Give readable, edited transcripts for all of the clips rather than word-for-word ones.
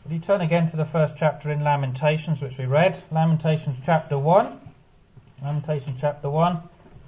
Would you turn again to the first chapter in Lamentations, which we read? Lamentations chapter 1. Lamentations chapter 1.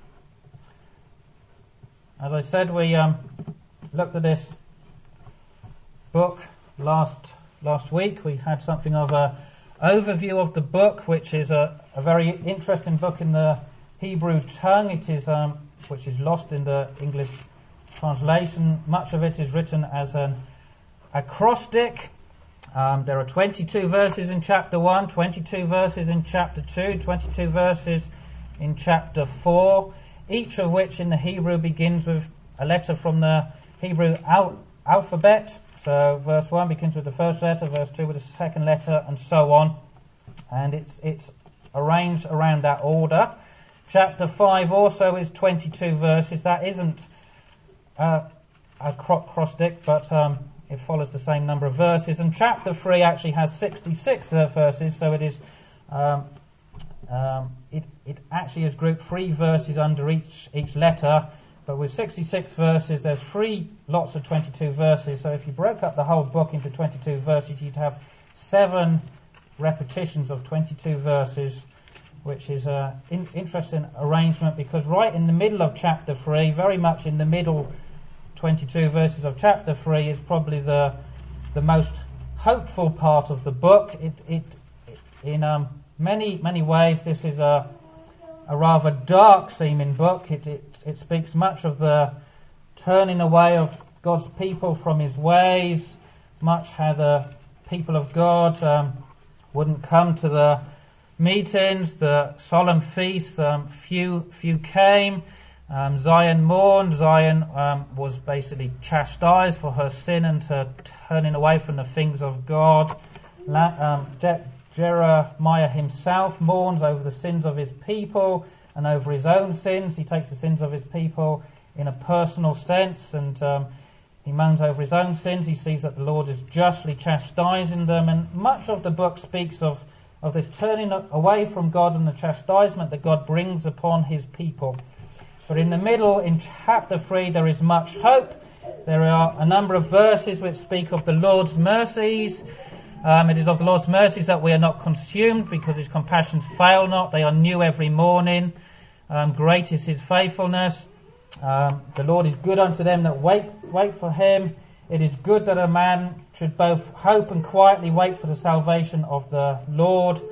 As I said, we looked at this book last week. We had something of an overview of the book, which is a very interesting book in the Hebrew tongue. It is which is lost in the English translation. Much of it is written as an acrostic. There are 22 verses in chapter 1, 22 verses in chapter 2, 22 verses in chapter 4, each of which in the Hebrew begins with a letter from the Hebrew alphabet. So verse 1 begins with the first letter, verse 2 with the second letter, and so on. And it's arranged around that order. Chapter 5 also is 22 verses. That isn't a acrostic, but it follows the same number of verses. And chapter 3 actually has 66 verses, so it is it actually is grouped 3 verses under each letter. But with 66 verses, there's 3 lots of 22 verses. So if you broke up the whole book into 22 verses, you'd have 7 repetitions of 22 verses, which is an interesting arrangement, because right in the middle of chapter 3, very much in the middle 22 verses of chapter 3, is probably the most hopeful part of the book. In many ways, this is a rather dark seeming book. It speaks much of the turning away of God's people from His ways, much how the people of God wouldn't come to the meetings, the solemn feasts. Few came. Zion mourned. Zion was basically chastised for her sin and her turning away from the things of God. Jeremiah himself mourns over the sins of his people and over his own sins. He takes the sins of his people in a personal sense, and he moans over his own sins. He sees that the Lord is justly chastising them, and much of the book speaks of this turning away from God and the chastisement that God brings upon His people. But in the middle, in chapter 3, there is much hope. There are a number of verses which speak of the Lord's mercies. It is of the Lord's mercies that we are not consumed, because His compassions fail not. They are new every morning. Great is His faithfulness. The Lord is good unto them that wait for Him. It is good that a man should both hope and quietly wait for the salvation of the Lord.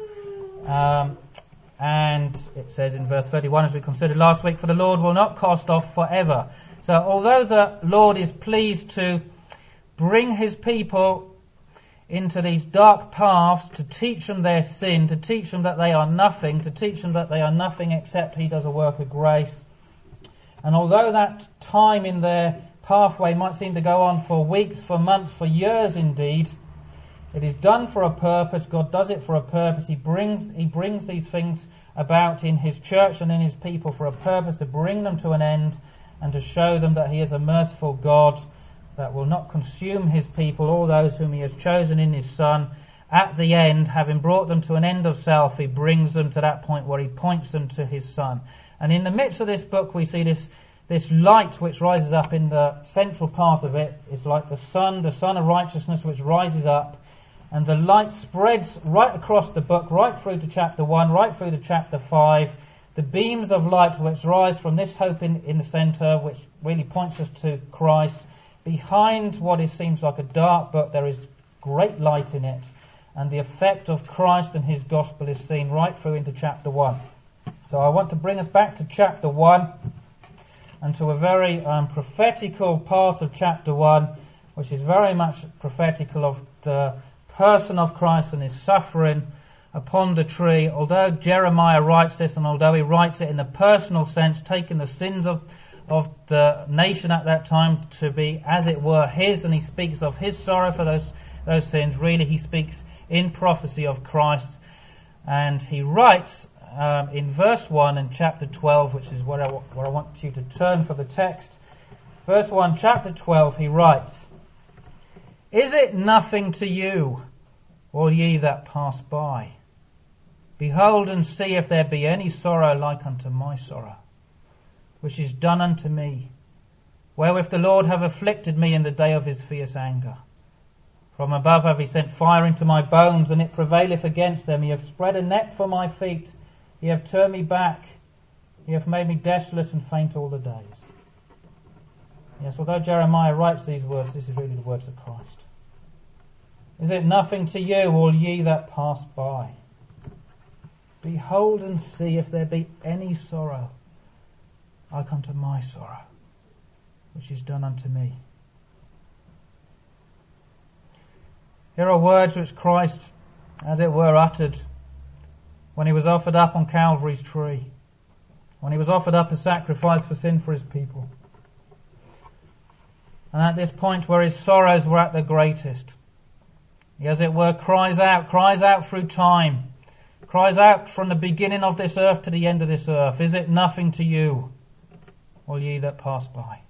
And it says in verse 31, as we considered last week, for the Lord will not cast off forever. So although the Lord is pleased to bring His people into these dark paths, to teach them their sin, to teach them that they are nothing, to teach them that they are nothing except He does a work of grace. And although that time in their pathway might seem to go on for weeks, for months, for years indeed, it is done for a purpose. God does it for a purpose. He brings these things about in His church and in His people for a purpose, to bring them to an end and to show them that He is a merciful God that will not consume His people, all those whom He has chosen in His Son. At the end, having brought them to an end of self, He brings them to that point where He points them to His Son. And in the midst of this book, we see this light which rises up in the central part of it. It's like the sun of righteousness which rises up. And the light spreads right across the book, right through to chapter 1, right through to chapter 5. The beams of light which rise from this hope in the centre, which really points us to Christ. Behind what seems like a dark book, there is great light in it. And the effect of Christ and His gospel is seen right through into chapter 1. So I want to bring us back to chapter 1 and to a very prophetical part of chapter 1, which is very much prophetical of the person of Christ and His suffering upon the tree. Although Jeremiah writes this, and although he writes it in a personal sense, taking the sins of the nation at that time to be, as it were, his, and he speaks of his sorrow for those sins, really he speaks in prophecy of Christ. And he writes in verse 1 in chapter 12, which is where I want you to turn for the text. Verse 1, chapter 12, he writes, Is it nothing to you, all ye that pass by? Behold and see if there be any sorrow like unto my sorrow, which is done unto me, wherewith the Lord have afflicted me in the day of His fierce anger. From above have he sent fire into my bones, and it prevaileth against them. He hath spread a net for my feet. He hath turned me back. He hath made me desolate and faint all the days. Yes, although Jeremiah writes these words, this is really the words of Christ. Is it nothing to you, all ye that pass by? Behold and see if there be any sorrow, like unto my sorrow, which is done unto me. Here are words which Christ, as it were, uttered when he was offered up on Calvary's tree, when he was offered up a sacrifice for sin for his people. And at this point where his sorrows were at their greatest, he, as it were, cries out through time, cries out from the beginning of this earth to the end of this earth, is it nothing to you, all ye that pass by?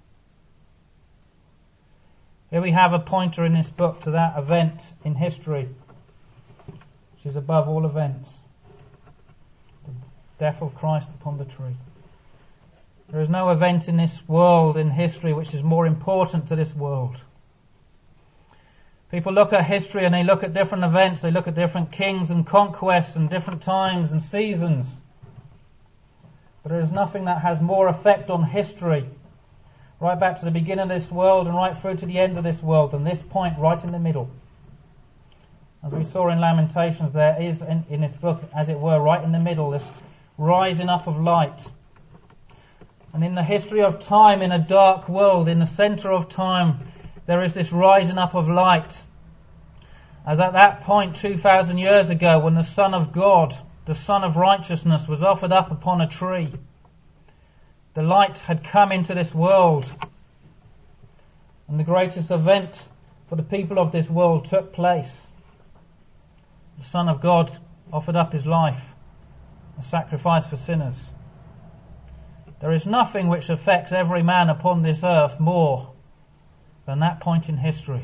Here we have a pointer in this book to that event in history, which is above all events, the death of Christ upon the tree. There is no event in this world, in history, which is more important to this world. People look at history and they look at different events, they look at different kings and conquests and different times and seasons. But there is nothing that has more effect on history, right back to the beginning of this world and right through to the end of this world, than this point right in the middle. As we saw in Lamentations, there is in this book, as it were, right in the middle, this rising up of light. And in the history of time, in a dark world, in the centre of time, there is this rising up of light. As at that point, 2,000 years ago, when the Son of God, the Son of Righteousness, was offered up upon a tree, the light had come into this world. And the greatest event for the people of this world took place. The Son of God offered up his life, a sacrifice for sinners. There is nothing which affects every man upon this earth more than that point in history.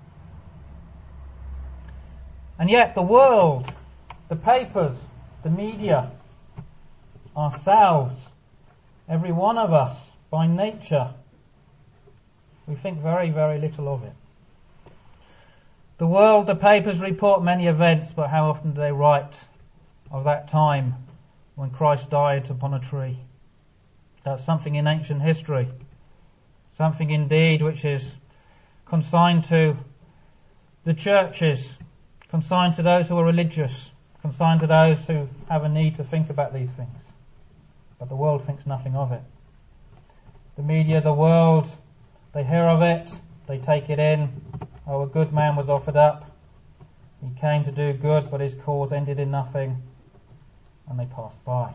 And yet the world, the papers, the media, ourselves, every one of us, by nature, we think very, very little of it. The world, the papers report many events, but how often do they write of that time when Christ died upon a tree? That's something in ancient history, something indeed which is consigned to the churches, consigned to those who are religious, consigned to those who have a need to think about these things. But the world thinks nothing of it. The media, the world, they hear of it, they take it in. Oh, a good man was offered up. He came to do good, but his cause ended in nothing, and they passed by.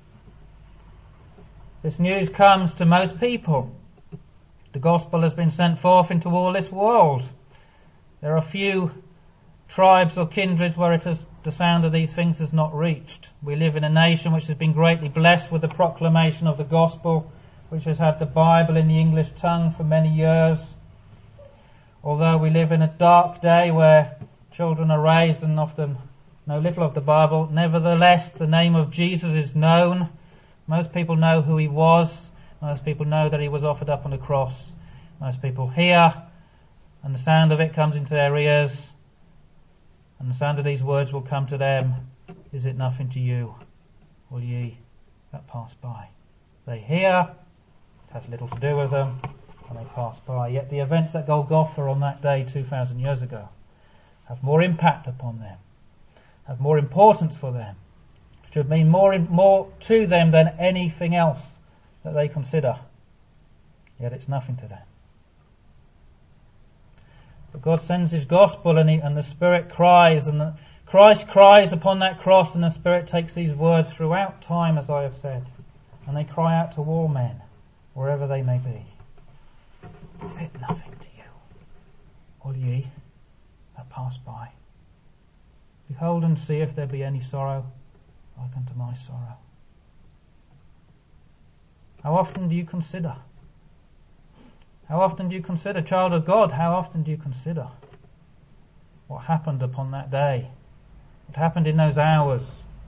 This news comes to most people. The gospel has been sent forth into all this world. There are few tribes or kindreds where the sound of these things has not reached. We live in a nation which has been greatly blessed with the proclamation of the gospel, which has had the Bible in the English tongue for many years. Although we live in a dark day where children are raised and often know little of the Bible, nevertheless the name of Jesus is known. Most people know who he was. Most people know that he was offered up on the cross. Most people hear, and the sound of it comes into their ears, and the sound of these words will come to them. Is it nothing to you, all ye that pass by? They hear, it has little to do with them, and they pass by. Yet the events at Golgotha on that day 2,000 years ago have more impact upon them, have more importance for them, should mean more to them than anything else that they consider. Yet it's nothing to them. But God sends his gospel and the Spirit cries, and Christ cries upon that cross, and the Spirit takes these words throughout time, as I have said, and they cry out to all men, wherever they may be. Is it nothing to you, all ye that pass by? Behold and see if there be any sorrow, like unto my sorrow. How often do you consider? How often do you consider, child of God, how often do you consider what happened upon that day? What happened in those hours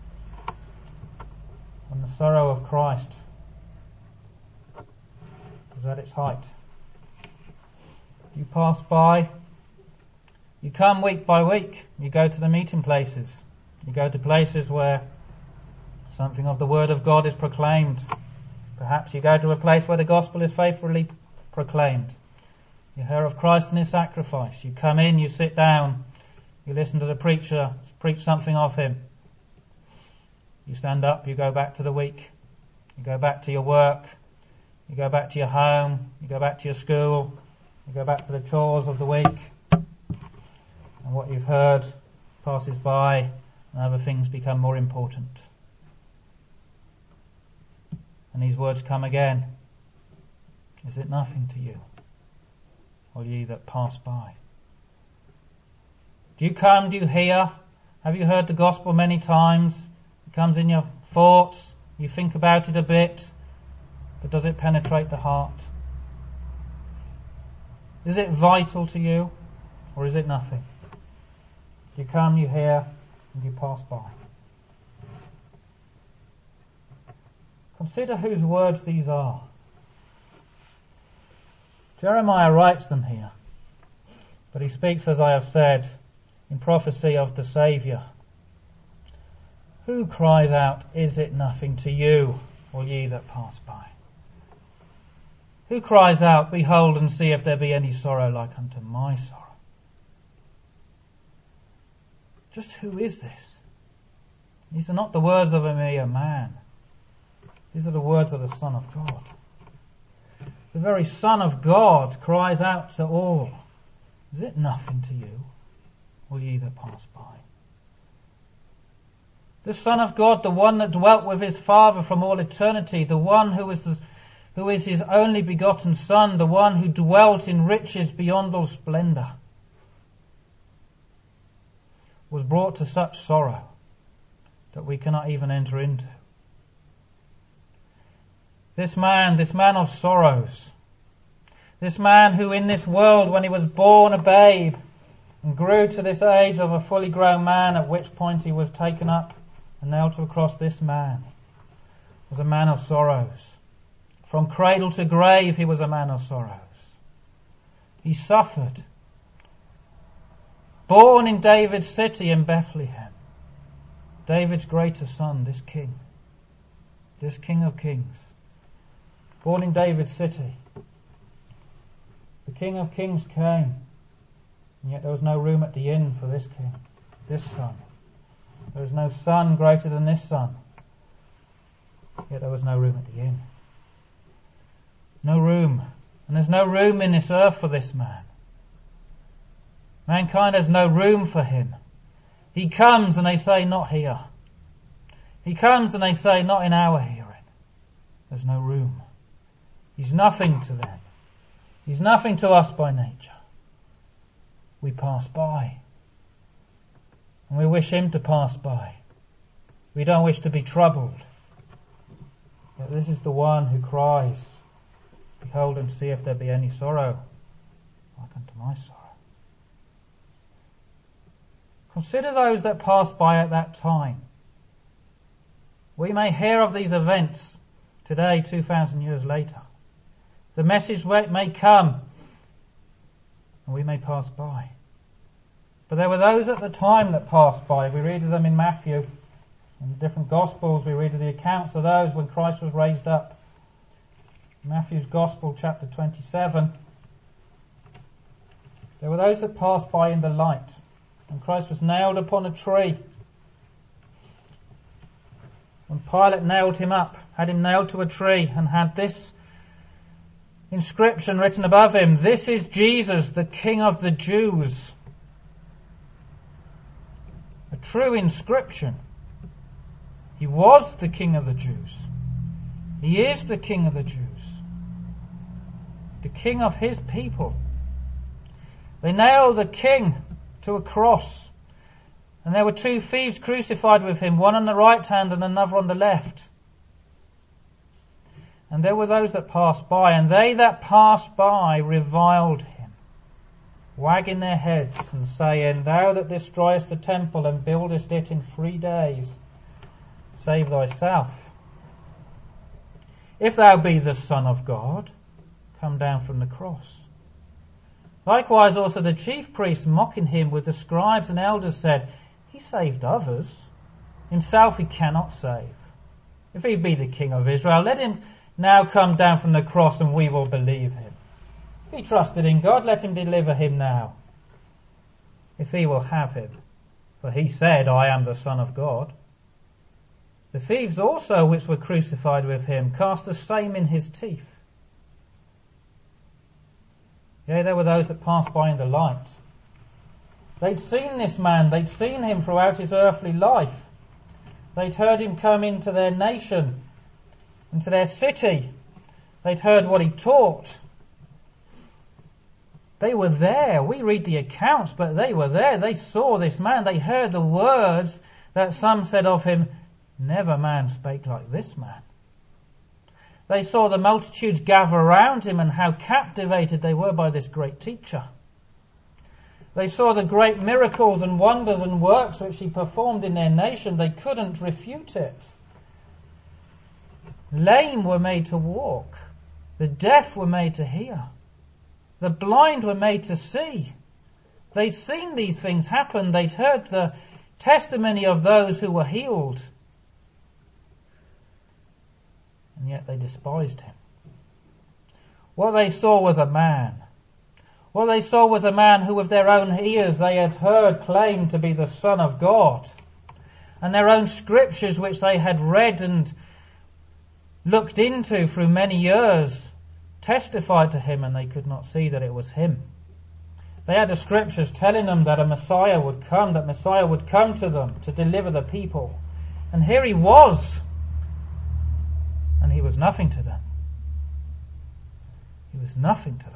when the sorrow of Christ was at its height? Do you pass by You come week by week. You go to the meeting places. You go to places where something of the Word of God is proclaimed. Perhaps you go to a place where the gospel is faithfully proclaimed. You hear of Christ and His sacrifice. You come in, you sit down, you listen to the preacher preach something of Him. You stand up, you go back to the week. You go back to your work. You go back to your home. You go back to your school. You go back to the chores of the week. And what you've heard passes by and other things become more important. And these words come again. Is it nothing to you, all ye that pass by? Do you come, do you hear? Have you heard the gospel many times? It comes in your thoughts, you think about it a bit, but does it penetrate the heart? Is it vital to you, or is it nothing? You come, you hear, and you pass by. Consider whose words these are. Jeremiah writes them here, but he speaks, as I have said, in prophecy of the Saviour. Who cries out, is it nothing to you, all ye that pass by? Who cries out, behold and see if there be any sorrow like unto my sorrow? Just who is this? These are not the words of a mere man. These are the words of the Son of God. The very Son of God cries out to all, is it nothing to you, all ye that pass by? The Son of God, the one that dwelt with His Father from all eternity, the one who is His only begotten Son, the one who dwelt in riches beyond all splendour, was brought to such sorrow that we cannot even enter into. This man of sorrows, this man who in this world, when he was born a babe and grew to this age of a fully grown man, at which point he was taken up and nailed to a cross, this man was a man of sorrows. From cradle to grave he was a man of sorrows. He suffered. Born in David's city in Bethlehem, David's greatest son, this King of Kings. Born in David's city. The King of Kings came, and yet there was no room at the inn for this King, this Son. There was no son greater than this Son, yet there was no room at the inn. No room. And there's no room in this earth for this man. Mankind has no room for him. He comes and they say, not here. He comes and they say, not in our hearing. There's no room. He's nothing to them. He's nothing to us by nature. We pass by. And we wish Him to pass by. We don't wish to be troubled. Yet this is the one who cries, behold and see if there be any sorrow like unto my sorrow. Consider those that passed by at that time. We may hear of these events today, 2,000 years later. The message may come, and we may pass by. But there were those at the time that passed by. We read of them in Matthew. In the different Gospels, we read of the accounts of those when Christ was raised up. Matthew's Gospel, chapter 27. There were those that passed by in the light. When Christ was nailed upon a tree. When Pilate nailed Him up, had Him nailed to a tree, and had this inscription written above Him, this is Jesus, the King of the Jews. A true inscription. He was the King of the Jews. He is the King of the Jews. The King of His people. They nailed the King to a cross. And there were two thieves crucified with Him, one on the right hand and another on the left. And there were those that passed by, and they that passed by reviled Him, wagging their heads and saying, Thou that destroyest the temple and buildest it in 3 days, save thyself. If thou be the Son of God, come down from the cross. Likewise also the chief priests, mocking him with the scribes and elders, said, He saved others. Himself he cannot save. If he be the King of Israel, let him now come down from the cross and we will believe him. If he trusted in God, let him deliver him now, if he will have him. For he said, I am the Son of God. The thieves also, which were crucified with him, cast the same in his teeth. Yea, there were those that passed by in the light. They'd seen this man, they'd seen him throughout his earthly life. They'd heard him come into their nation, into their city. They'd heard what he taught. They were there. We read the accounts, but they were there. They saw this man. They heard the words that some said of him, Never man spake like this man. They saw the multitudes gather around him and how captivated they were by this great teacher. They saw the great miracles and wonders and works which he performed in their nation. They couldn't refute it. Lame were made to walk. The deaf were made to hear. The blind were made to see. They'd seen these things happen. They'd heard the testimony of those who were healed. And yet they despised him. What they saw was a man. What they saw was a man who with their own ears they had heard claimed to be the Son of God. And their own scriptures which they had read and looked into through many years testified to him, and they could not see that it was him. They had the scriptures telling them that a Messiah would come, that Messiah would come to them to deliver the people. And here he was. And he was nothing to them. He was nothing to them.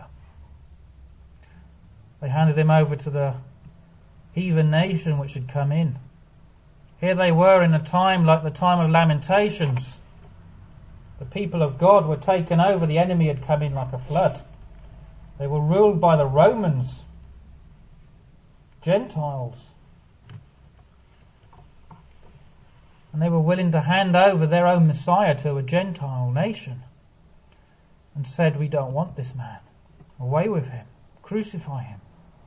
They handed him over to the heathen nation which had come in. Here they were in a time like the time of Lamentations. The people of God were taken over. The enemy had come in like a flood. They were ruled by the Romans, Gentiles. And they were willing to hand over their own Messiah to a Gentile nation and said, we don't want this man. Away with him. Crucify him.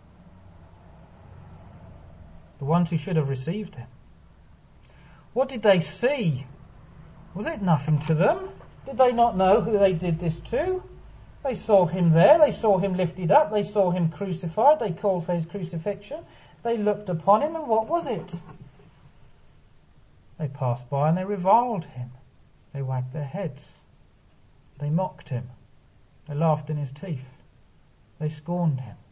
The ones who should have received him. What did they see? Was it nothing to them? Did they not know who they did this to? They saw him there. They saw him lifted up. They saw him crucified. They called for his crucifixion. They looked upon him, and what was it? They passed by and they reviled him. They wagged their heads. They mocked him. They laughed in his teeth. They scorned him.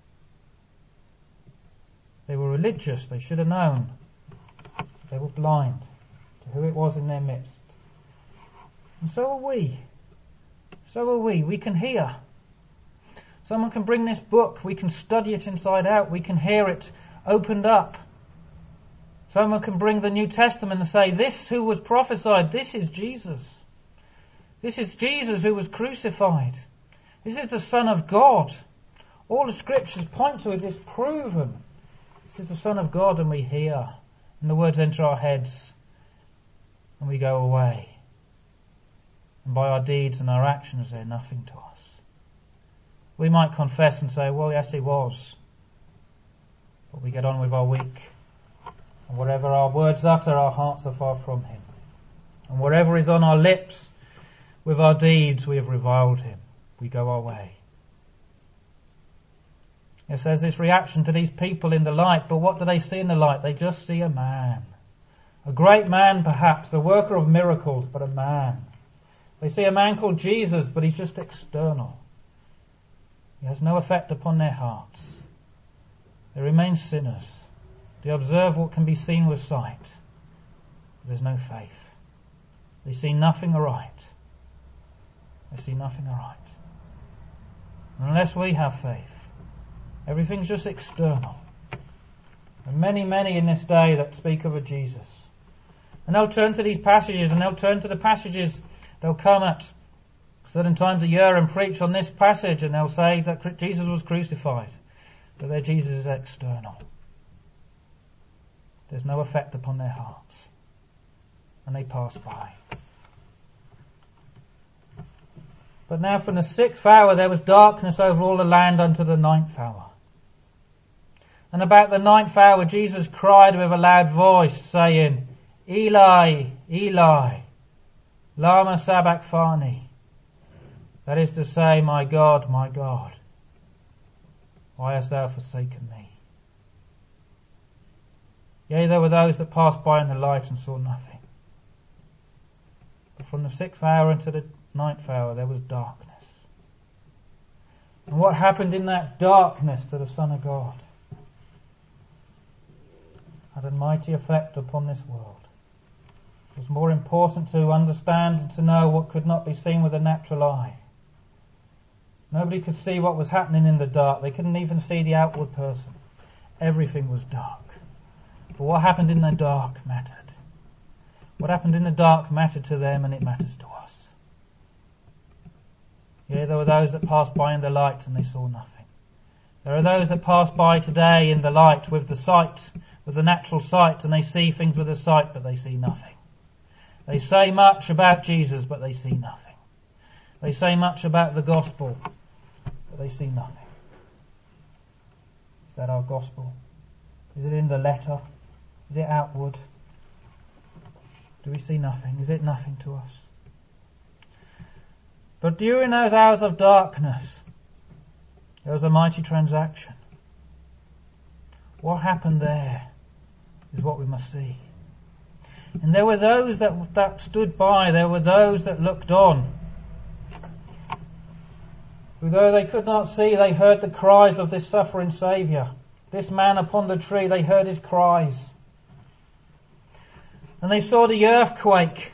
They were religious. They should have known. They were blind to who it was in their midst. And so are we. So are we. We can hear. Someone can bring this book. We can study it inside out. We can hear it opened up. Someone can bring the New Testament and say, this who was prophesied, this is Jesus. This is Jesus who was crucified. This is the Son of God. All the scriptures point to it. It's proven. This is the Son of God, and we hear. And the words enter our heads. And we go away. And by our deeds and our actions, they're nothing to us. We might confess and say, well, yes, he was. But we get on with our week. And whatever our words utter, our hearts are far from him. And whatever is on our lips, with our deeds, we have reviled him. We go our way. Yes, there's this reaction to these people in the light, but what do they see in the light? They just see a man. A great man, perhaps, a worker of miracles, but a man. They see a man called Jesus, but he's just external. He has no effect upon their hearts. They remain sinners. They observe what can be seen with sight. There's no faith. They see nothing aright. They see nothing aright. And unless we have faith, everything's just external. There are many, many in this day that speak of a Jesus. And they'll turn to these passages, and they'll turn to the passages they'll come at certain times a year and preach on this passage, and they'll say that Jesus was crucified. But their Jesus is external. There's no effect upon their hearts. And they pass by. But now from the 6th hour there was darkness over all the land unto the 9th hour. And about the 9th hour Jesus cried with a loud voice, saying, Eli, Eli, lama sabachthani. That is to say, my God, why hast thou forsaken me? Yea, there were those that passed by in the light and saw nothing. But from the 6th hour unto the 9th hour there was darkness. And what happened in that darkness to the Son of God had a mighty effect upon this world. It was more important to understand and to know what could not be seen with the natural eye. Nobody could see what was happening in the dark. They couldn't even see the outward person. Everything was dark. But what happened in the dark mattered. What happened in the dark mattered to them, and it matters to us. Yea, there were those that passed by in the light and they saw nothing. There are those that pass by today in the light with the sight, with the natural sight, and they see things with the sight, but they see nothing. They say much about Jesus, but they see nothing. They say much about the gospel, but they see nothing. Is that our gospel? Is it in the letter? Is it outward? Do we see nothing? Is it nothing to us? But during those hours of darkness, there was a mighty transaction. What happened there is what we must see. And there were those that stood by, there were those that looked on. Who, though they could not see, they heard the cries of this suffering Saviour. This man upon the tree, they heard his cries. And they saw the earthquake.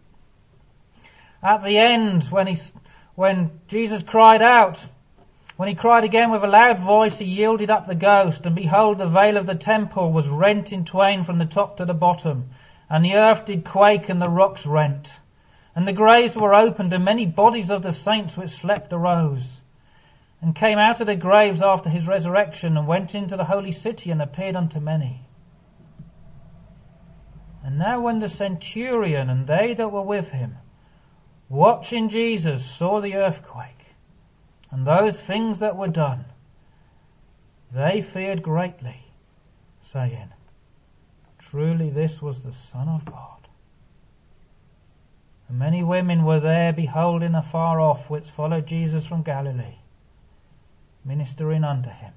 At the end, when Jesus cried out, when he cried again with a loud voice, he yielded up the ghost. And behold, the veil of the temple was rent in twain from the top to the bottom. And the earth did quake, and the rocks rent. And the graves were opened, and many bodies of the saints which slept arose, and came out of the graves after his resurrection, and went into the holy city, and appeared unto many. And now when the centurion and they that were with him, watching Jesus, saw the earthquake, and those things that were done, they feared greatly, saying, Truly this was the Son of God. And many women were there beholding afar off, which followed Jesus from Galilee, ministering unto him.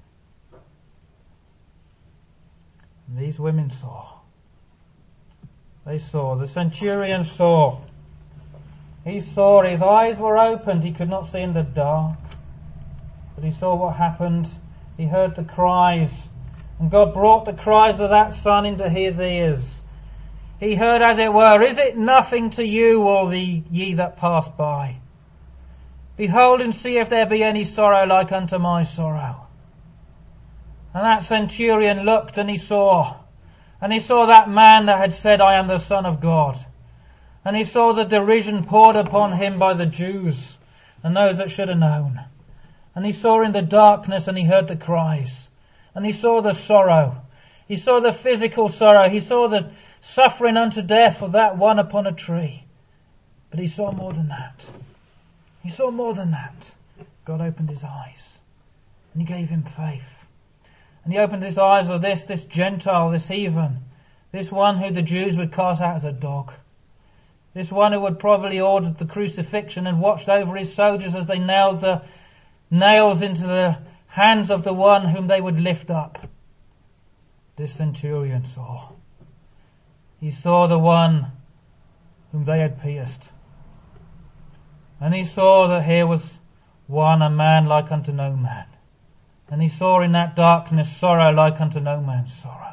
And these women saw. They saw. The centurion saw. He saw. His eyes were opened. He could not see in the dark. But he saw what happened. He heard the cries. And God brought the cries of that son into his ears. He heard, as it were, Is it nothing to you, all ye that pass by? Behold and see if there be any sorrow like unto my sorrow. And that centurion looked, and he saw. And he saw that man that had said, I am the Son of God. And he saw the derision poured upon him by the Jews and those that should have known. And he saw in the darkness, and he heard the cries. And he saw the sorrow. He saw the physical sorrow. He saw the suffering unto death of that one upon a tree. But he saw more than that. He saw more than that. God opened his eyes. And he gave him faith. And he opened his eyes of this Gentile, this heathen. This one who the Jews would cast out as a dog. This one who had probably ordered the crucifixion and watched over his soldiers as they nailed the nails into the hands of the one whom they would lift up. This centurion saw. He saw the one whom they had pierced. And he saw that here was one, a man like unto no man. And he saw in that darkness sorrow like unto no man's sorrow.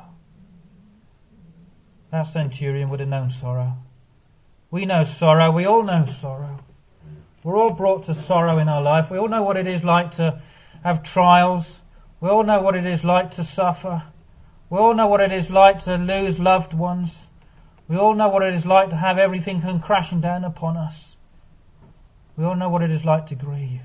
That centurion would have known sorrow. We know sorrow. We all know sorrow. We're all brought to sorrow in our life. We all know what it is like to have trials. We all know what it is like to suffer. We all know what it is like to lose loved ones. We all know what it is like to have everything come crashing down upon us. We all know what it is like to grieve.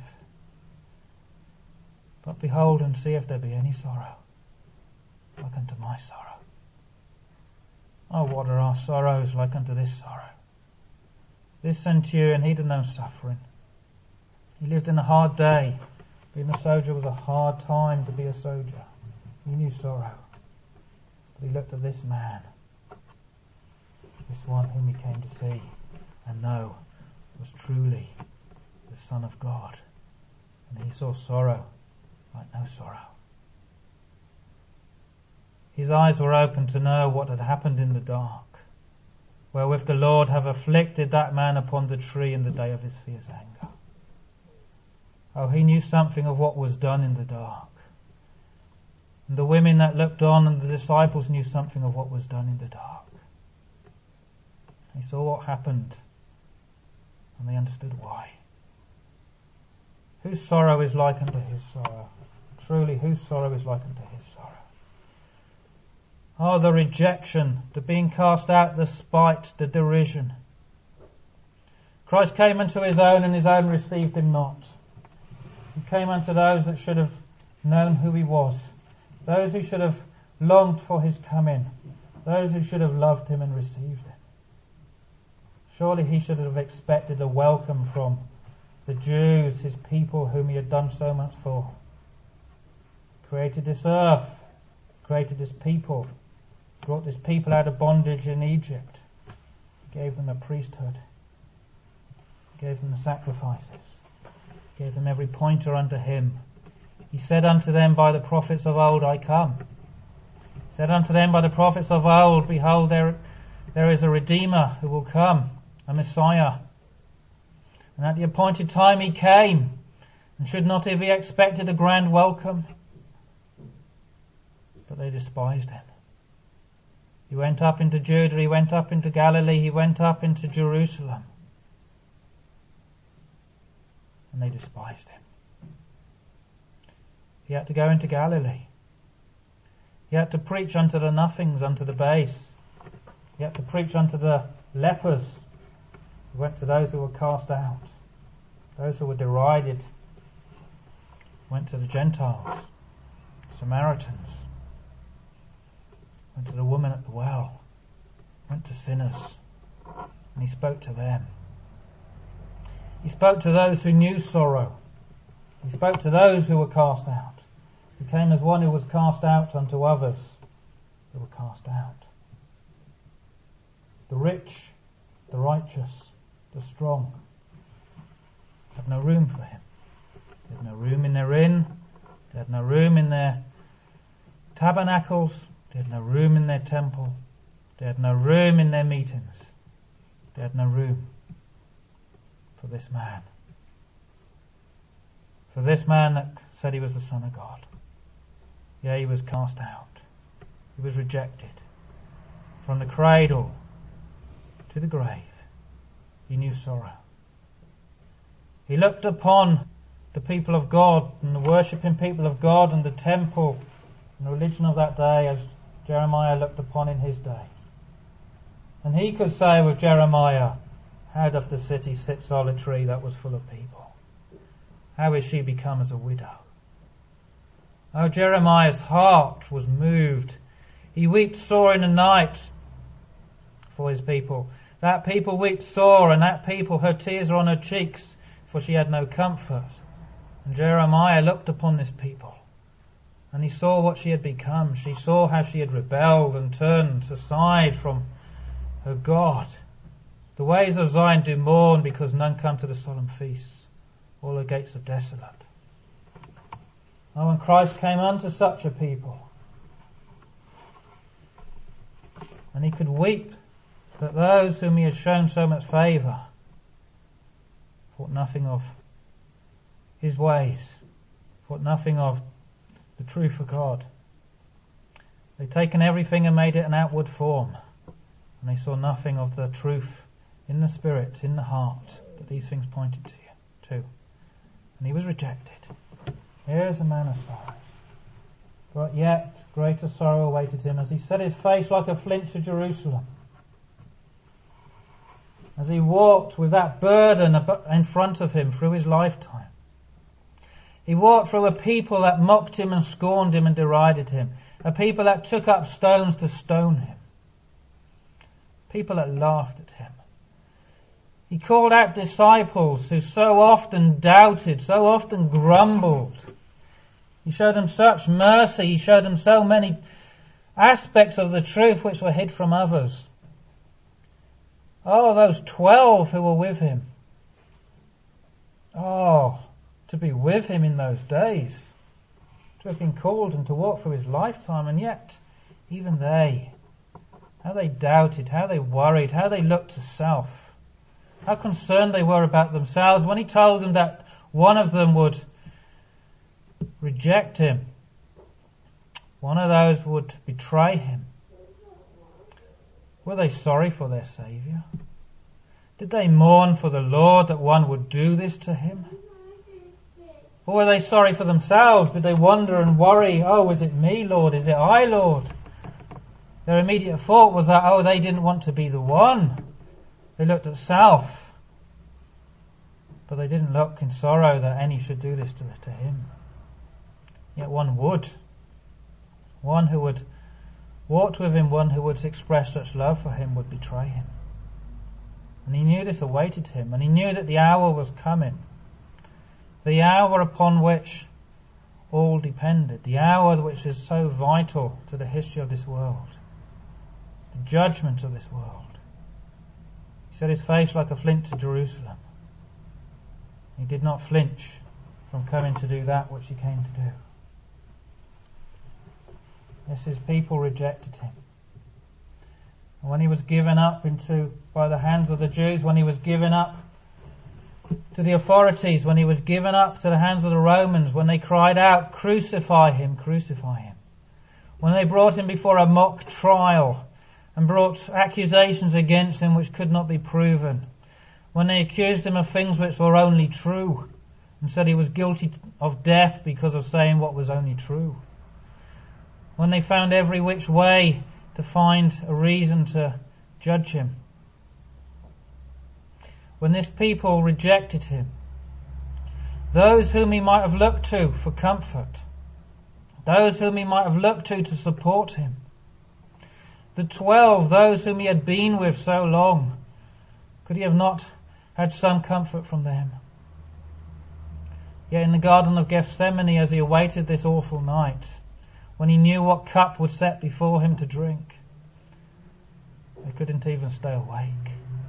But behold and see if there be any sorrow like unto my sorrow. Oh, what are our sorrows like unto this sorrow? This centurion, he'd have known suffering. He lived in a hard day. Being a soldier was a hard time to be a soldier. He knew sorrow. But he looked at this man, this one whom he came to see and know was truly the Son of God. And he saw sorrow like no sorrow. His eyes were open to know what had happened in the dark, wherewith the Lord have afflicted that man upon the tree in the day of his fierce anger. Oh, he knew something of what was done in the dark. And the women that looked on and the disciples knew something of what was done in the dark. They saw what happened and they understood why. Whose sorrow is like unto his sorrow? Truly, whose sorrow is like unto his sorrow? Oh, the rejection, the being cast out, the spite, the derision. Christ came unto his own, and his own received him not. He came unto those that should have known who he was, those who should have longed for his coming, those who should have loved him and received him. Surely he should have expected a welcome from the Jews, his people whom he had done so much for. Created this earth, created this people, brought this people out of bondage in Egypt, gave them a priesthood, gave them the sacrifices, gave them every pointer unto him. He said unto them by the prophets of old, I come. He said unto them by the prophets of old, behold, there is a Redeemer who will come, a Messiah. And at the appointed time he came, and should not have he expected a grand welcome? But they despised him. He went up into Judah, he went up into Galilee, he went up into Jerusalem. And they despised him. He had to go into Galilee. He had to preach unto the nothings, unto the base. He had to preach unto the lepers. He went to those who were cast out, those who were derided. He went to the Gentiles, Samaritans. Went to the woman at the well. Went to sinners. And he spoke to them. He spoke to those who knew sorrow. He spoke to those who were cast out. He came as one who was cast out unto others who were cast out. The rich, the righteous, the strong had no room for him. They had no room in their inn. They had no room in their tabernacles. They had no room in their temple. They had no room in their meetings. They had no room for this man. For this man that said he was the Son of God. Yeah, he was cast out. He was rejected. From the cradle to the grave, he knew sorrow. He looked upon the people of God and the worshipping people of God and the temple and the religion of that day as Jeremiah looked upon in his day. And he could say with Jeremiah, how doth the city sit solitary that was full of people? How is she become as a widow? Oh, Jeremiah's heart was moved. He wept sore in the night for his people. That people wept sore, and that people, her tears were on her cheeks, for she had no comfort. And Jeremiah looked upon this people, and he saw what she had become. She saw how she had rebelled and turned aside from her God. The ways of Zion do mourn, because none come to the solemn feasts. All the gates are desolate. Oh, when Christ came unto such a people, and he could weep that those whom he had shown so much favour thought nothing of his ways, thought nothing of the truth of God. They'd taken everything and made it an outward form, and they saw nothing of the truth in the spirit, in the heart, that these things pointed to. And he was rejected. Here is a man of sorrows. But yet greater sorrow awaited him as he set his face like a flint to Jerusalem. As he walked with that burden in front of him through his lifetime. He walked through a people that mocked him and scorned him and derided him. A people that took up stones to stone him. People that laughed at him. He called out disciples who so often doubted, so often grumbled. He showed them such mercy. He showed them so many aspects of the truth which were hid from others. Oh, those 12 who were with him. Oh, to be with him in those days. To have been called and to walk through his lifetime, and yet, even they, how they doubted, how they worried, how they looked to self. How concerned they were about themselves. When he told them that one of them would reject him, one of those would betray him, were they sorry for their Saviour? Did they mourn for the Lord that one would do this to him? Or were they sorry for themselves? Did they wonder and worry, oh, is it me, Lord? Is it I, Lord? Their immediate thought was that, oh, they didn't want to be the one. They looked at self. But they didn't look in sorrow that any should do this to him. Yet one would. One who would walk with him, one who would express such love for him, would betray him. And he knew this awaited him, and he knew that the hour was coming. The hour upon which all depended. The hour which is so vital to the history of this world. The judgment of this world. He set his face like a flint to Jerusalem. He did not flinch from coming to do that which he came to do. Yes, his people rejected him. And when he was given up by the hands of the Jews, when he was given up to the authorities, when he was given up to the hands of the Romans, when they cried out, crucify him, crucify him. When they brought him before a mock trial and brought accusations against him which could not be proven. When they accused him of things which were only true and said he was guilty of death because of saying what was only true. When they found every which way to find a reason to judge him. When this people rejected him, those whom he might have looked to for comfort, those whom he might have looked to support him, the 12, those whom he had been with so long, could he have not had some comfort from them? Yet in the Garden of Gethsemane, as he awaited this awful night, when he knew what cup was set before him to drink, they couldn't even stay awake.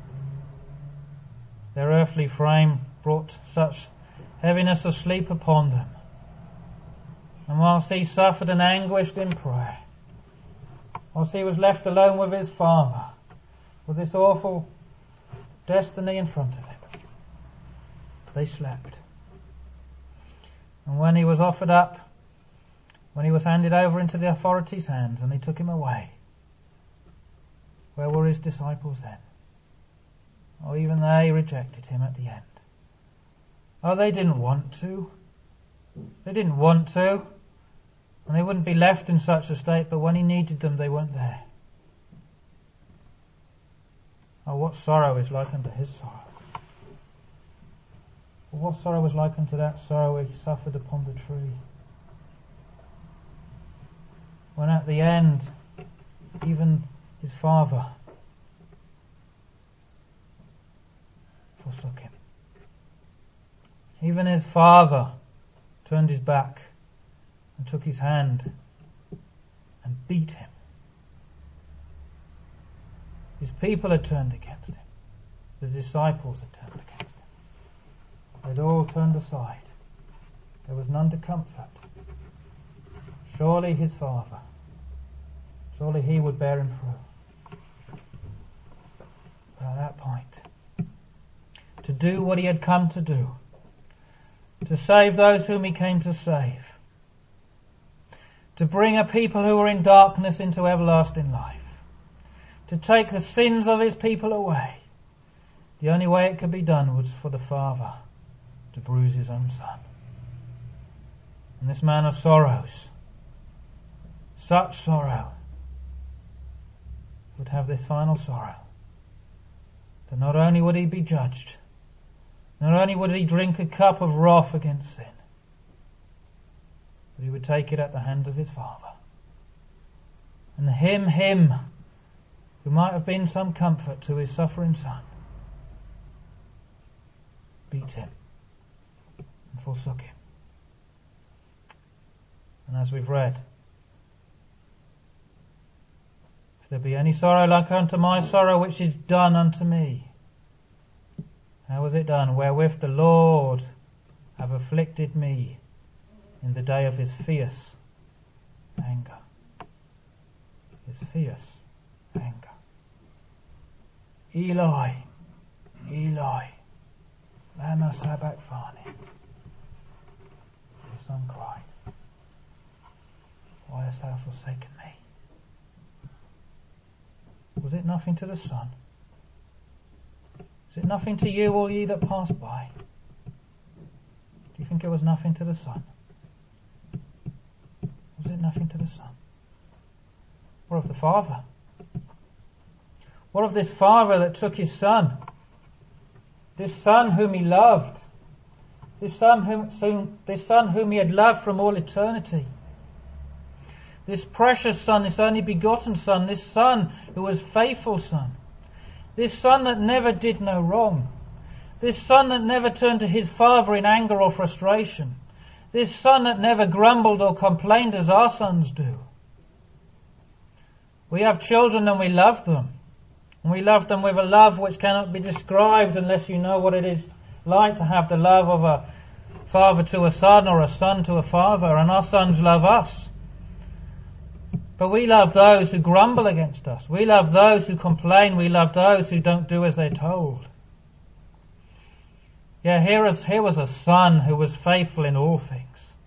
Their earthly frame brought such heaviness of sleep upon them. And whilst he suffered and anguished in prayer, whilst he was left alone with his Father, with this awful destiny in front of him, they slept. And when he was offered up, when he was handed over into the authorities' hands and they took him away, where were his disciples then? Oh, even they rejected him at the end. Oh, they didn't want to. They didn't want to. And they wouldn't be left in such a state, but when he needed them, they weren't there. Oh, what sorrow is like unto his sorrow. What sorrow was like unto that sorrow he suffered upon the tree. When at the end, even his Father forsook him. Even his Father turned his back and took his hand and beat him. His people had turned against him. The disciples had turned against him. They'd all turned aside. There was none to comfort. Surely his Father, surely he would bear him through. But at that point, to do what he had come to do, to save those whom he came to save, to bring a people who were in darkness into everlasting life, to take the sins of his people away, the only way it could be done was for the Father to bruise his own Son. And this man of sorrows, such sorrow, would have this final sorrow, that not only would he be judged, not only would he drink a cup of wrath against sin, but he would take it at the hand of his Father. And him, who might have been some comfort to his suffering Son, beat him and forsook him. And as we've read, if there be any sorrow like unto my sorrow which is done unto me, how was it done? Wherewith the Lord have afflicted me in the day of his fierce anger. His fierce anger. Eli, Eli, lama sabachthani. The son cried, why hast thou forsaken me? Was it nothing to the Son? Is it nothing to you, all ye that pass by? Do you think it was nothing to the Son? Was it nothing to the Son? What of the Father? What of this Father that took his Son? This Son whom he loved. This Son whom he had loved from all eternity. This precious Son, this only begotten Son, this Son who was faithful Son. This Son that never did no wrong. This Son that never turned to his Father in anger or frustration. This Son that never grumbled or complained as our sons do. We have children and we love them. And we love them with a love which cannot be described unless you know what it is like to have the love of a father to a son or a son to a father. And our sons love us. But we love those who grumble against us. We love those who complain. We love those who don't do as they're told. Yeah, here was a son who was faithful in all things.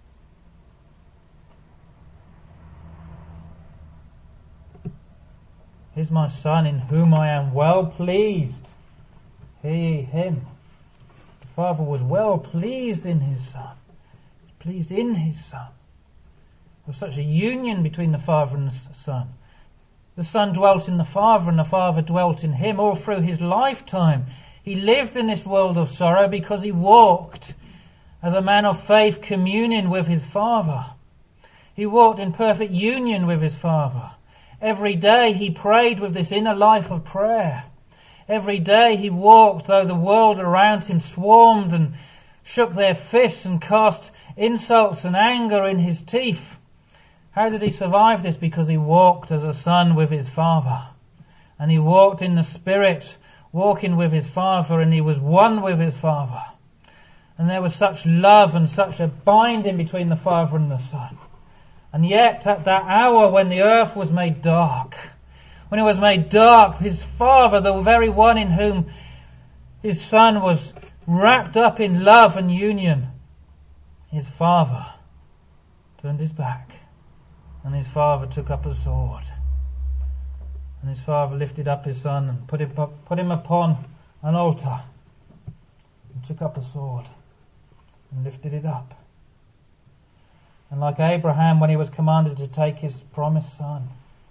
Here's my Son in whom I am well pleased. Hear ye him. The Father was well pleased in his Son. Pleased in his Son. There was such a union between the Father and the Son. The Son dwelt in the Father and the Father dwelt in him all through his lifetime. He lived in this world of sorrow because he walked as a man of faith, communion with his Father. He walked in perfect union with his Father. Every day he prayed with this inner life of prayer. Every day he walked though the world around him swarmed and shook their fists and cast insults and anger in his teeth. How did he survive this? Because he walked as a son with his Father. And he walked in the Spirit, walking with his Father, and he was one with his Father. And there was such love and such a binding between the Father and the Son. And yet at that hour when the earth was made dark, when it was made dark, his Father, the very one in whom his Son was wrapped up in love and union, his Father turned his back, and his Father took up a sword. And his Father lifted up his Son and put him upon an altar, and took up a sword and lifted it up. And like Abraham when he was commanded to take his promised son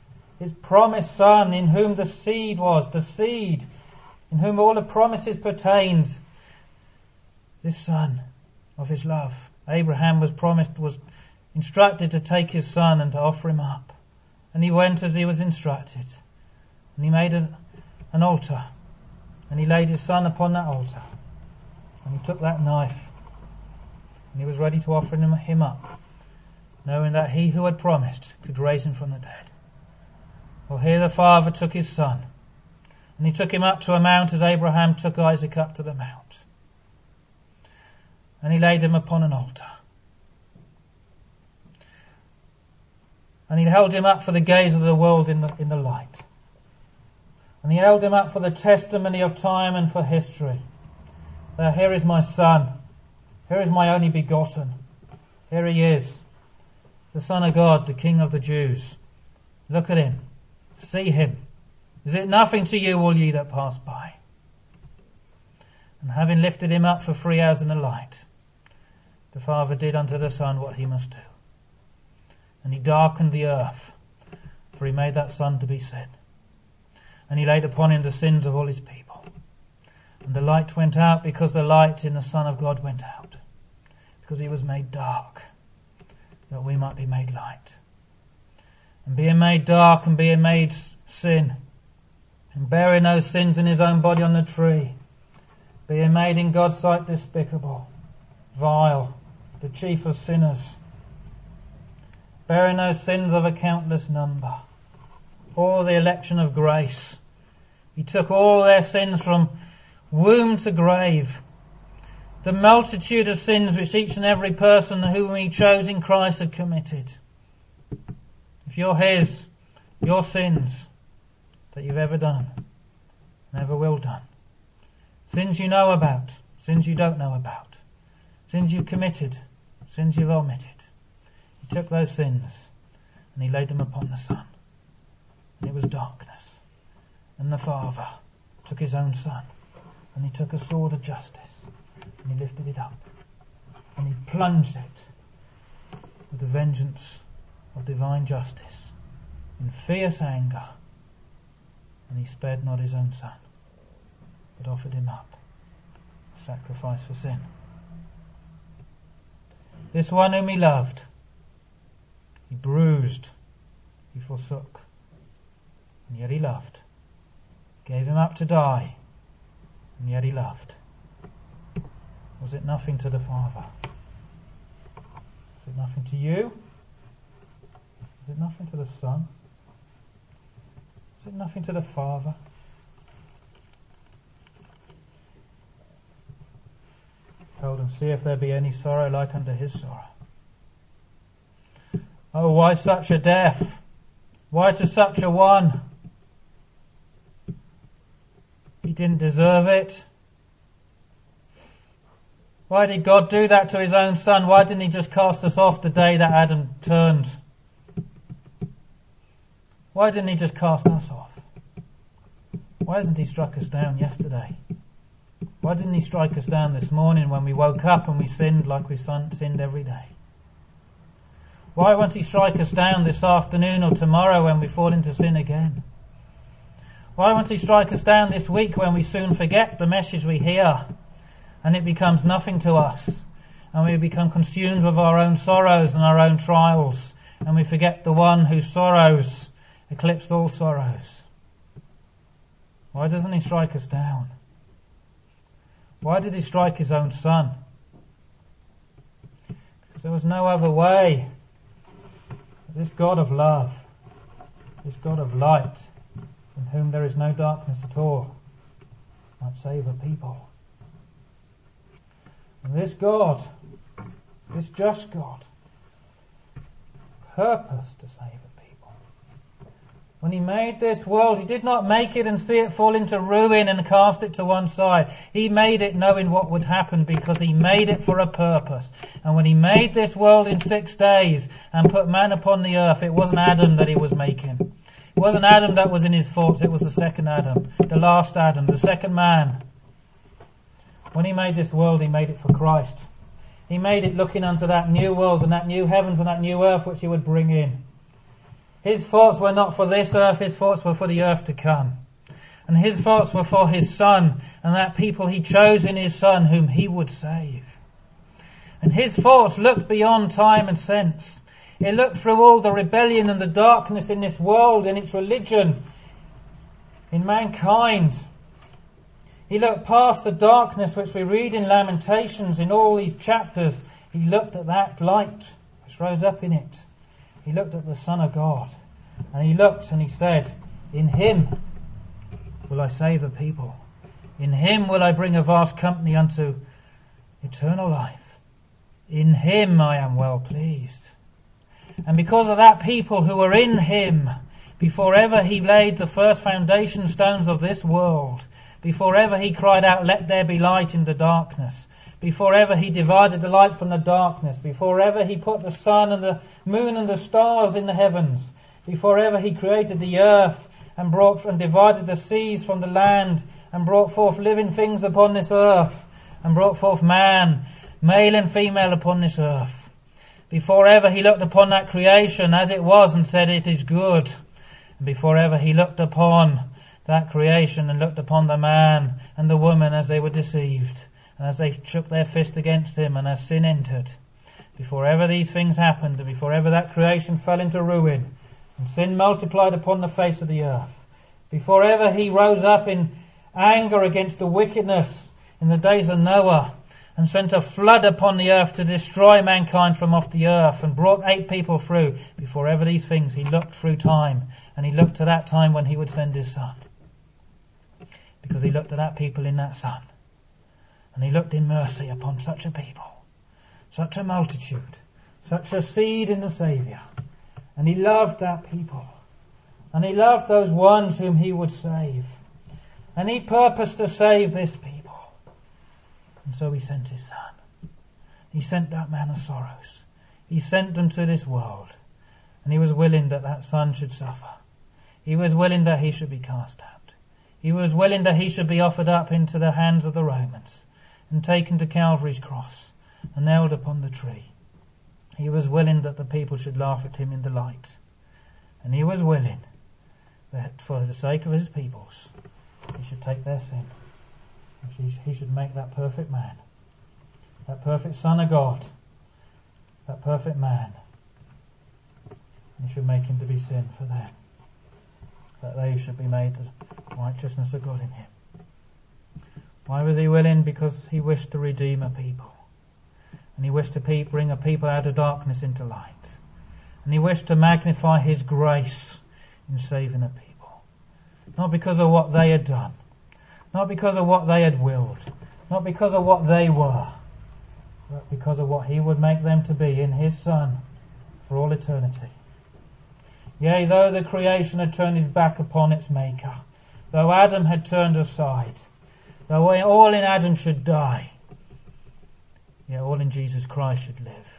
in whom the seed was, the seed in whom all the promises pertained, this Son of his love, Abraham was instructed to take his son and to offer him up. And he went as he was instructed. And he made an altar. And he laid his son upon that altar. And he took that knife. And he was ready to offer him up, knowing that he who had promised could raise him from the dead. Well, here the Father took his Son, and he took him up to a mount as Abraham took Isaac up to the mount. And he laid him upon an altar. And he held him up for the gaze of the world in the light. And he held him up for the testimony of time and for history. Here is my Son. Here is my only begotten. Here he is, the Son of God, the King of the Jews. Look at him. See him. Is it nothing to you, all ye that pass by? And having lifted him up for 3 hours in the light, the Father did unto the Son what he must do. And he darkened the earth, for he made that Son to be sin. And he laid upon him the sins of all his people. And the light went out because the light in the Son of God went out. Because he was made dark, that we might be made light. And being made dark and being made sin, and bearing those sins in his own body on the tree, being made in God's sight despicable, vile, the chief of sinners, bearing those sins of a countless number, all the election of grace. He took all their sins from womb to grave, the multitude of sins which each and every person whom He chose in Christ had committed. If you're His, your sins that you've ever done, never will done, sins you know about, sins you don't know about, sins you've committed, sins you've omitted, He took those sins and He laid them upon the Son. And it was darkness. And the Father took His own Son and He took a sword of justice and He lifted it up and He plunged it with the vengeance of divine justice in fierce anger, and He spared not His own Son but offered Him up, a sacrifice for sin. This one whom He loved, He bruised, He forsook, and yet He loved. Gave Him up to die, and yet He loved. Was it nothing to the Father? Is it nothing to you? Is it nothing to the Son? Is it nothing to the Father? Behold and see if there be any sorrow like unto His sorrow. Oh, why such a death? Why to such a one? He didn't deserve it. Why did God do that to His own Son? Why didn't He just cast us off the day that Adam turned? Why didn't He just cast us off? Why hasn't He struck us down yesterday? Why didn't He strike us down this morning when we woke up and we sinned like we sinned every day? Why won't He strike us down this afternoon or tomorrow when we fall into sin again? Why won't He strike us down this week when we soon forget the message we hear and it becomes nothing to us and we become consumed with our own sorrows and our own trials and we forget the one whose sorrows eclipsed all sorrows? Why doesn't He strike us down? Why did He strike His own Son? Because there was no other way. This God of love, this God of light, in whom there is no darkness at all, might save a people. And this God, this just God, purposed to save a people. When He made this world, He did not make it and see it fall into ruin and cast it to one side. He made it knowing what would happen because He made it for a purpose. And when He made this world in 6 days and put man upon the earth, it wasn't Adam that He was making. It wasn't Adam that was in his thoughts, it was the second Adam, the last Adam, the second man. When He made this world, He made it for Christ. He made it looking unto that new world and that new heavens and that new earth which He would bring in. His thoughts were not for this earth, His thoughts were for the earth to come. And His thoughts were for His Son and that people He chose in His Son whom He would save. And His thoughts looked beyond time and sense. It looked through all the rebellion and the darkness in this world, in its religion, in mankind. He looked past the darkness which we read in Lamentations in all these chapters. He looked at that light which rose up in it. He looked at the Son of God. And He looked and He said, in Him will I save a people. In Him will I bring a vast company unto eternal life. In Him I am well pleased. And because of that people who were in Him, before ever He laid the first foundation stones of this world, before ever He cried out, let there be light in the darkness, before ever He divided the light from the darkness, before ever He put the sun and the moon and the stars in the heavens, before ever He created the earth and divided the seas from the land and brought forth living things upon this earth and brought forth man, male and female upon this earth. Before ever He looked upon that creation as it was and said, it is good. And before ever He looked upon that creation and looked upon the man and the woman as they were deceived, and as they shook their fist against Him and as sin entered. Before ever these things happened, and before ever that creation fell into ruin, and sin multiplied upon the face of the earth, before ever He rose up in anger against the wickedness in the days of Noah, and sent a flood upon the earth to destroy mankind from off the earth, and brought 8 people through. Before ever these things, he looked through time, and he looked to that time when he would send his Son. Because he looked at that people in that Son. And he looked in mercy upon such a people, such a multitude, such a seed in the Saviour. And he loved that people. And he loved those ones whom he would save. And he purposed to save this people. And so he sent his Son. He sent that man of sorrows. He sent them to this world. And he was willing that that Son should suffer. He was willing that he should be cast out. He was willing that he should be offered up into the hands of the Romans and taken to Calvary's cross and nailed upon the tree. He was willing that the people should laugh at him in the light. And he was willing that for the sake of his peoples, he should take their sin. He should make that perfect man, that perfect Son of God, that perfect man. And he should make him to be sin for them, that they should be made the righteousness of God in him. Why was he willing? Because he wished to redeem a people. And he wished to bring a people out of darkness into light. And he wished to magnify his grace in saving a people. Not because of what they had done. Not because of what they had willed. Not because of what they were. But because of what he would make them to be in his Son for all eternity. Yea, though the creation had turned his back upon its Maker, though Adam had turned aside, though all in Adam should die, yet all in Jesus Christ should live.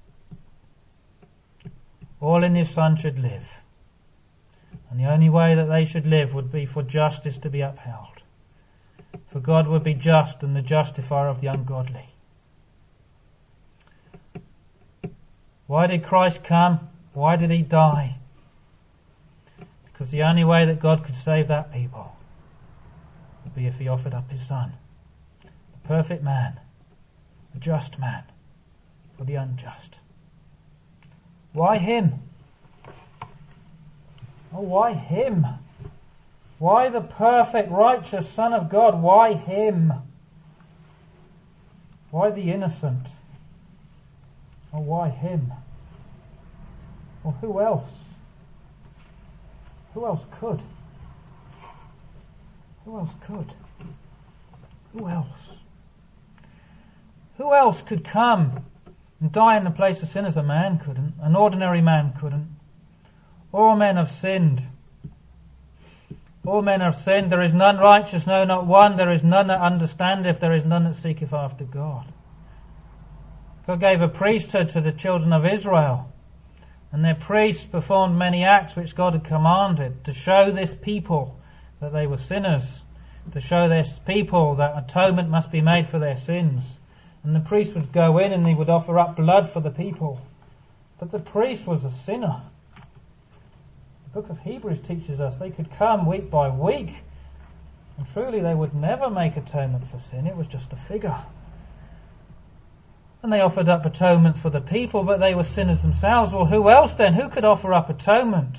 All in his Son should live. And the only way that they should live would be for justice to be upheld. For God would be just and the justifier of the ungodly. Why did Christ come? Why did he die? Because the only way that God could save that people would be if he offered up his Son, the perfect man, the just man, for the unjust. Why him? Oh, why him? Why the perfect, righteous Son of God? Why him? Why the innocent? Oh, why him? Well, who else? Who else could? Who else could? Who else? Who else could come and die in the place of sinners? A man couldn't. An ordinary man couldn't. All men have sinned. All men have sinned. There is none righteous, no, not one. There is none that understandeth. There is none that seeketh after God. God gave a priesthood to the children of Israel. And their priests performed many acts which God had commanded to show this people that they were sinners. To show this people that atonement must be made for their sins. And the priest would go in and he would offer up blood for the people. But the priest was a sinner. The book of Hebrews teaches us they could come week by week, and truly they would never make atonement for sin. It was just a figure. And they offered up atonements for the people, but they were sinners themselves. Well, who else then? Who could offer up atonement?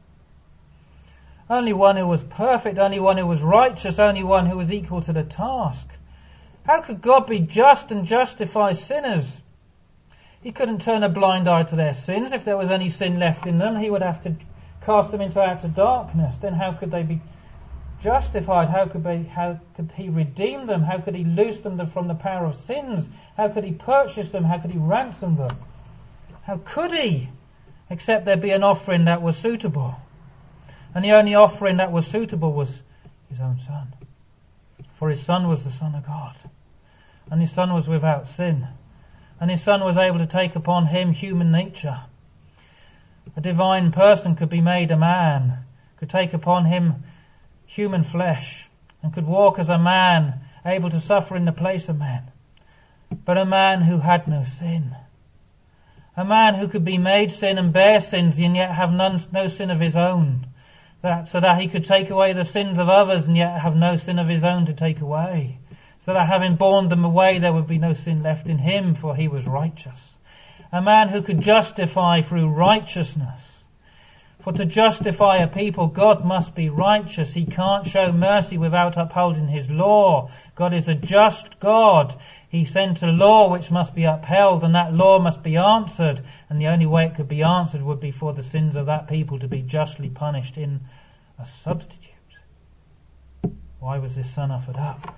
Only one who was perfect, only one who was righteous, only one who was equal to the task. How could God be just and justify sinners? He couldn't turn a blind eye to their sins. If there was any sin left in them, he would have to cast them into outer darkness. Then how could they be justified? How could he redeem them? How could he loose them from the power of sins? How could he purchase them? How could he ransom them? How could he? Except there be an offering that was suitable. And the only offering that was suitable was his own Son. For his Son was the Son of God. And his Son was without sin. And his Son was able to take upon him human nature. A divine person could be made a man, could take upon him human flesh, and could walk as a man, able to suffer in the place of man. But a man who had no sin. A man who could be made sin and bear sins and yet have no sin of his own. So that he could take away the sins of others and yet have no sin of his own to take away. So that having borne them away there would be no sin left in him, for he was righteous. A man who could justify through righteousness. For to justify a people, God must be righteous. He can't show mercy without upholding his law. God is a just God. He sent a law which must be upheld, and that law must be answered. And the only way it could be answered would be for the sins of that people to be justly punished in a substitute. Why was his son offered up?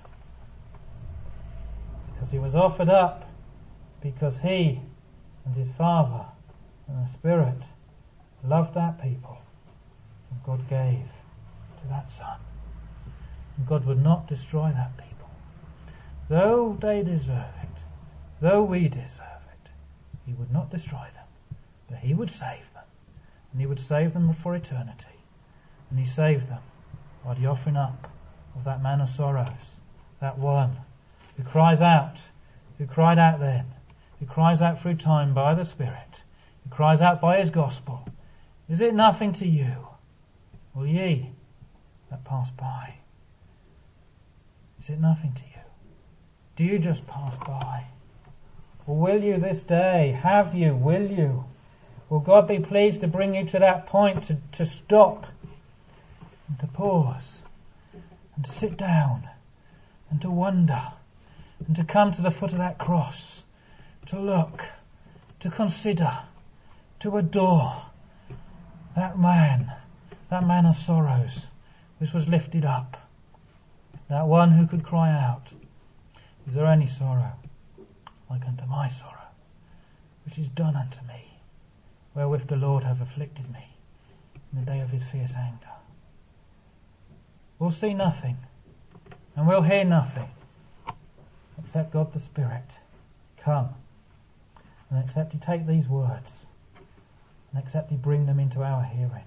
Because he was offered up because he and his Father and the Spirit loved that people, and God gave to that Son. And God would not destroy that people. Though they deserve it, though we deserve it, he would not destroy them, but he would save them. And he would save them for eternity. And he saved them by the offering up of that man of sorrows, that one who cries out, who cried out then, who cries out through time by the Spirit, who cries out by his gospel. Is it nothing to you, will ye that pass by? Is it nothing to you? Do you just pass by? Or will you this day, will you? Will God be pleased to bring you to that point, to stop and to pause and to sit down and to wonder and to come to the foot of that cross, to look, to consider, to adore that man of sorrows, which was lifted up, that one who could cry out, is there any sorrow like unto my sorrow, which is done unto me, wherewith the Lord hath afflicted me in the day of his fierce anger? We'll see nothing, and we'll hear nothing, except God the Spirit come, and except he take these words, and except he bring them into our hearing.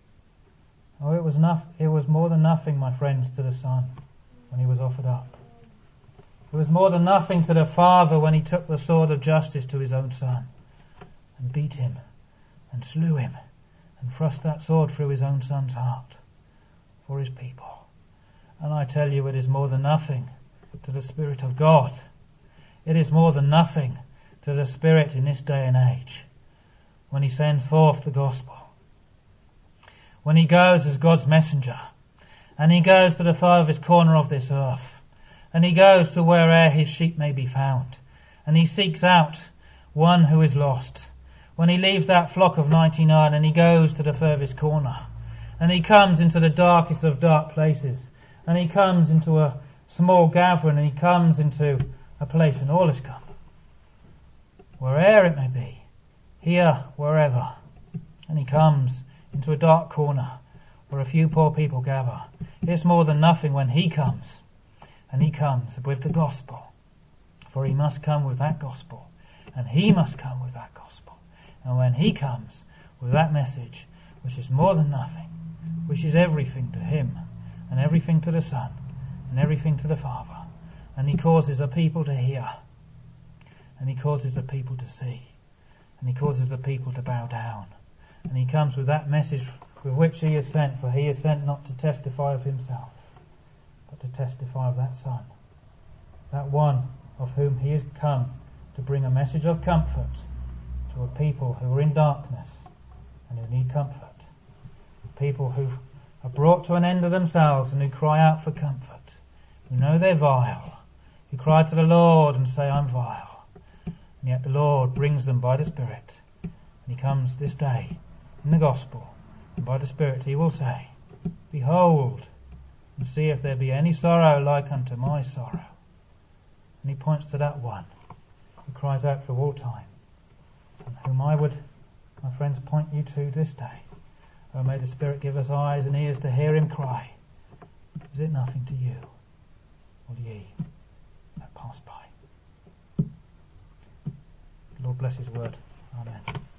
Oh, it was more than nothing, my friends, to the Son when he was offered up. It was more than nothing to the Father when he took the sword of justice to his own Son and beat him and slew him and thrust that sword through his own Son's heart for his people. And I tell you, it is more than nothing to the Spirit of God. It is more than nothing to the Spirit in this day and age when he sends forth the gospel, when he goes as God's messenger, and he goes to the farthest corner of this earth, and he goes to where'er his sheep may be found, and he seeks out one who is lost. When he leaves that flock of 99 and he goes to the furthest corner, and he comes into the darkest of dark places, and he comes into a small gathering, and he comes into a place, and all has come, where'er it may be, here, wherever, and he comes into a dark corner where a few poor people gather. It's more than nothing when he comes, and he comes with the gospel, for he must come with that gospel, and he must come with that gospel. And when he comes with that message, which is more than nothing, which is everything to him, and everything to the Son, and everything to the Father, and he causes a people to hear, and he causes a people to see, and he causes the people to bow down, and he comes with that message with which he is sent, for he is sent not to testify of himself, but to testify of that Son, that one of whom he is come to bring a message of comfort to a people who are in darkness and who need comfort, people who are brought to an end of themselves and who cry out for comfort, who know they're vile, who cry to the Lord and say, I'm vile. And yet the Lord brings them by the Spirit. And he comes this day in the gospel, and by the Spirit he will say, behold, and see if there be any sorrow like unto my sorrow. And he points to that one who cries out for all time, and whom I would, my friends, point you to this day. Oh, may the Spirit give us eyes and ears to hear him cry, is it nothing to you, will ye that pass by? Lord bless his word. Amen.